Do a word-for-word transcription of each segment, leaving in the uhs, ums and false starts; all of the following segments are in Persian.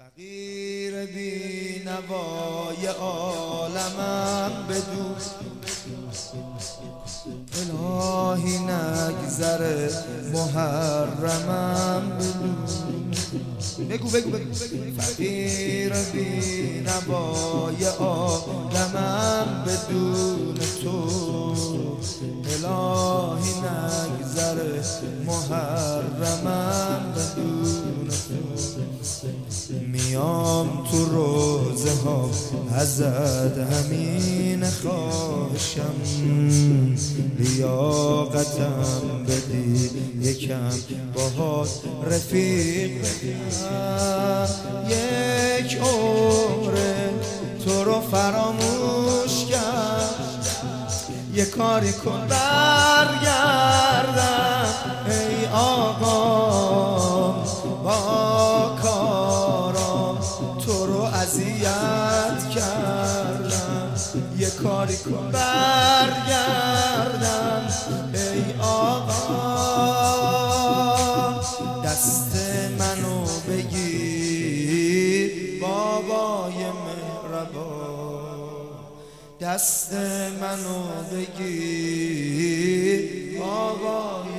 فقیر بی نوای عالمم بدو الهی نگذره محرمم بدو بگو بگو بگو فقیر بی نوای عالمم بدون تو الهی نگذره محرمم بدون تو میام تو روزه ها ازت همین خواهشم لیاقتم بدی یکم باهات رفیق بدم یک عمره تو رو فراموش کرد یه کاری کن برگردم ای آقا با کارام تو رو اذیت کردم یه کاری کن برگردم ای آقا دست منو بگیر بابای مهربان دست منو بگیر بابای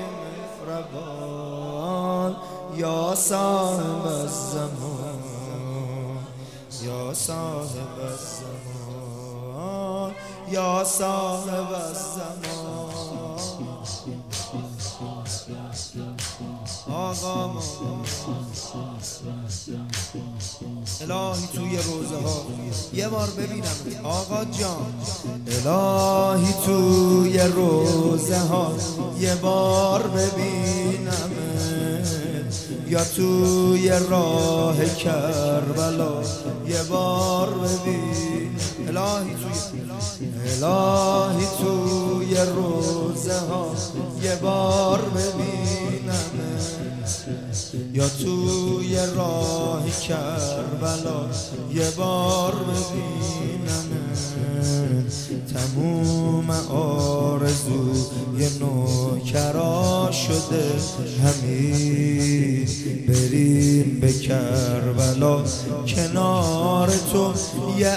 مهربان یا صاحب الزمان یا صاحب الزمان یا صاحب الزمان آقا ما الهی توی روزه ها یه بار ببینم آقا جان الهی توی روزه ها یه بار ببینم یا توی راه کربلا یه بار ببین الهی توی الهی توی روزه ها یه بار ببینم یا توی راه کربلا یه بار ببینم تموم آرزوی نوکرا شده همین بریم به کربلا کنار تو یه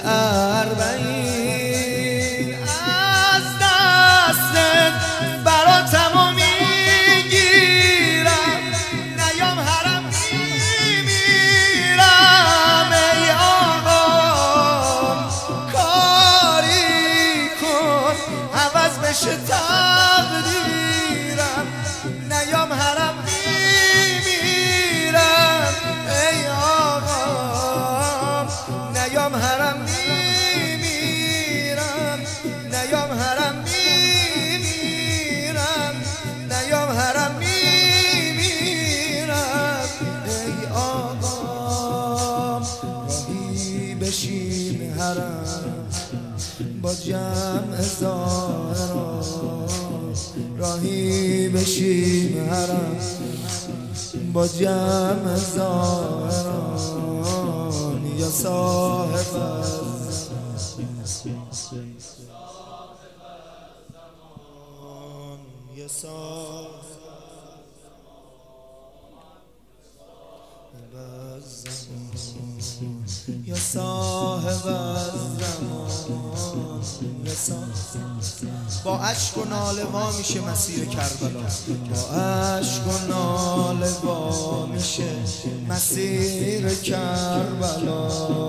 اربعین از دستت براتم و میگیرم نیام حرم میمیرم ای آقا کاری کن عوض بشه تقدیرم نیام حرم میمیرم ای آقا نیام حرم میمیرم نیام حرم میمیرم نیام حرم میمیرم ای آقا راهی بشین حرم با جمع زائران راهی بشین حرم با جمع زائران یا صاحب الزمان یا صاحب الزمان یا صاحب الزمان یا صاحب با اشک و ناله وا میشه مسیر کربلا با اشک و ناله وا میشه مسیر کربلا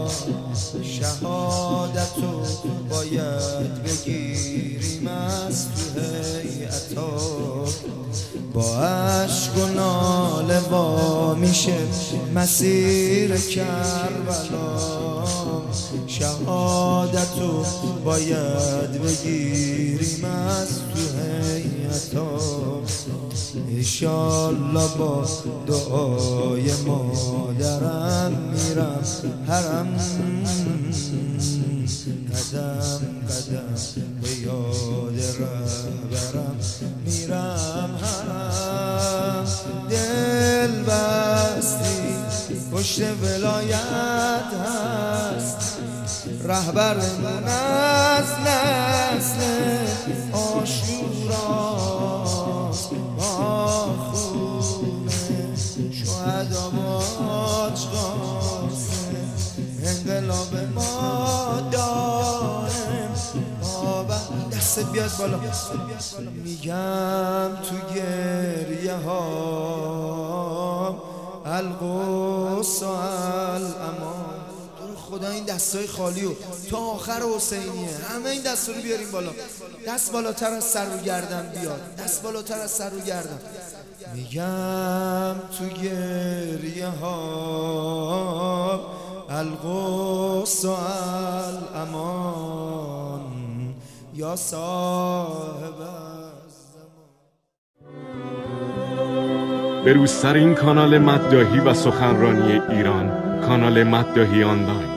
شهادتو باید بگیریم از تو هیئتا با اشک و ناله وا میشه مسیر کربلا شهادتو باید بگیریم از تو هیئتا انشالله با دعای مادرم میرم حرم قدم قدم به یاد رهبرم میرم حرم دل بستی پشت ولایت هست رهبرمون از نسل آشوراست با خون شهدا باج قاسم دستت بیاد بالا. میگم تو گریه ها القدس و الامان. خدا این دستای خالی و تا آخر حسینیه همه این دستا رو بیاریم بالا. دست بالاتر از سر و گردن بیاد، دست بالاتر از سر و گردن. میگم تو گریه ها القدس و الامان یا صاحب الزمان. به روسر این کانال مداحی و سخنرانی ایران، کانال مداحی آنلاین.